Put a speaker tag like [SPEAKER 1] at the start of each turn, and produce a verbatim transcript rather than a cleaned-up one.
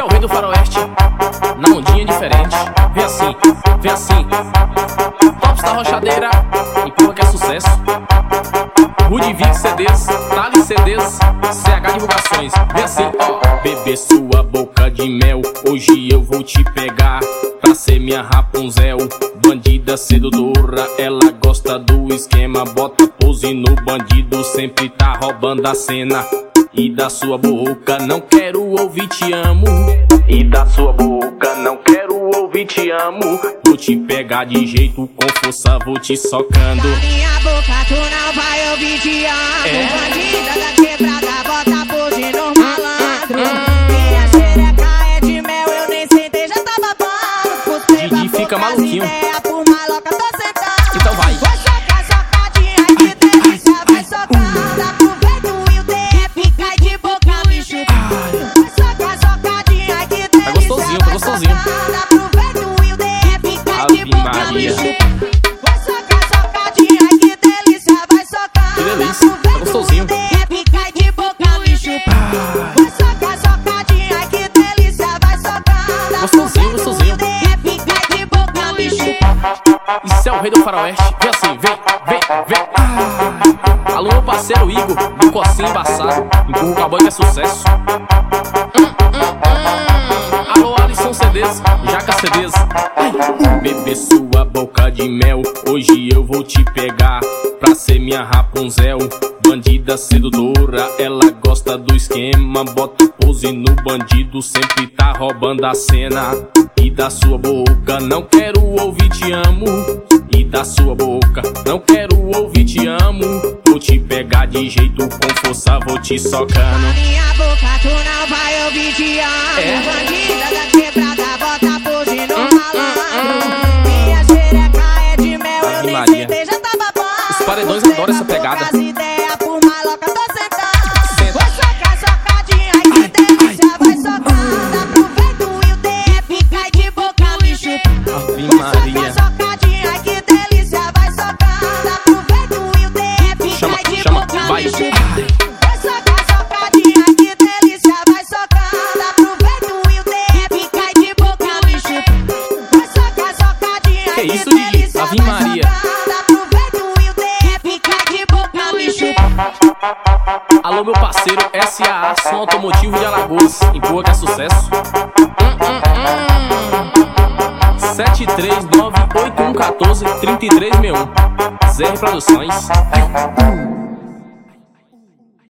[SPEAKER 1] é o rei do faroeste, na ondinha diferente. Vem assim, vem assim. Tops da rochadeira, empurra que é sucesso. Rude Vic C Ds, Tali C Ds, C H Divulgações. Vem assim, ó. Bebê sua boca de mel, hoje eu vou te pegar pra ser minha Rapunzel. Bandida sedutora, ela gosta do esquema. Bota pose no bandido, sempre tá roubando a cena. E da sua boca não quero ouvir te amo. E da sua boca não quero ouvir te amo. Vou te pegar de jeito, com força vou te socando.
[SPEAKER 2] Na minha boca tu não vai ouvir te amo.
[SPEAKER 1] É.
[SPEAKER 2] Bandida da quebrada, bota pose no malandro. Minha xereca é de mel, eu nem sentei, já tá babando.
[SPEAKER 1] Didi fica maluquinho.
[SPEAKER 2] Ideia, por maloca tô sentado.
[SPEAKER 1] Então vai.
[SPEAKER 2] Vai socar, socadinha, ai que delícia, vai socando. Aproveita e o D F cai de boca, me chupa. Vai socar, socadinha, ai que delícia,
[SPEAKER 1] Tá gostosinho, tá gostosinho.
[SPEAKER 2] Aproveita e o D F cai de
[SPEAKER 1] Ave
[SPEAKER 2] boca, me
[SPEAKER 1] Maria.
[SPEAKER 2] chupa. Vai socar, socadinha, ai que delícia, vai socar.
[SPEAKER 1] Que delícia, tá gostosinho.
[SPEAKER 2] D F cai de boca, me chupa. Vai socar, socadinha, ai que delícia, vai socar.
[SPEAKER 1] Gostosinho, gostosinho.
[SPEAKER 2] D F cai de boca, me chupa.
[SPEAKER 1] Isso é o rei do faroeste. Vem assim, vem, vem, vem. Ah. Alô, meu parceiro Igor, do Cocinho Embaçado. Empurra o cowboy que é sucesso. Hum, hum, hum. Alô, Alisson C Ds, Jaca C Ds. Bebê sua boca de mel, hoje eu vou te pegar pra ser minha Rapunzel. Bandida sedutora, ela gosta do esquema. Bota pose no bandido, sempre tá roubando a cena. E da sua boca não quero ouvir te amo. E da sua boca não quero ouvir te amo. Vou te pegar de jeito, com força vou te socando.
[SPEAKER 2] Na minha boca tu não vai ouvir te amo.
[SPEAKER 1] É.
[SPEAKER 2] Bandida da quebrada, bota pose no malandro. Minha xereca é de mel, eu
[SPEAKER 1] Ave
[SPEAKER 2] nem
[SPEAKER 1] Maria.
[SPEAKER 2] sentei, já tá babando.
[SPEAKER 1] Os paredões adoram essa pegada.
[SPEAKER 2] As ideias, por maloca tô sentado. Vai socar, socadinha, ai que delícia, vai socando. Aproveita e o D F cai de boca, me chupa.
[SPEAKER 1] Ave
[SPEAKER 2] Vai
[SPEAKER 1] Maria.
[SPEAKER 2] socar, socadinha, ai que delícia, vai socando. Aproveita e o D F
[SPEAKER 1] Chama,
[SPEAKER 2] cai de
[SPEAKER 1] chama,
[SPEAKER 2] boca,
[SPEAKER 1] vai.
[SPEAKER 2] me chupa. Vai socar, socadinha, ai que delícia, vai socando. Aproveita e o D F cai de boca, me chupa. Vai socar, socadinha,
[SPEAKER 1] Que
[SPEAKER 2] ai
[SPEAKER 1] isso,
[SPEAKER 2] que
[SPEAKER 1] Didi?
[SPEAKER 2] delícia,
[SPEAKER 1] Ave
[SPEAKER 2] vai
[SPEAKER 1] Maria.
[SPEAKER 2] socando. Aproveita e o D F cai de boca, me chupa.
[SPEAKER 1] Alô, meu parceiro S A A, som automotivo de Alagoas. Empurra que é sucesso. Hum, hum, hum. sete três nove oito um um quatro três três seis um. Zé Produções. Ai.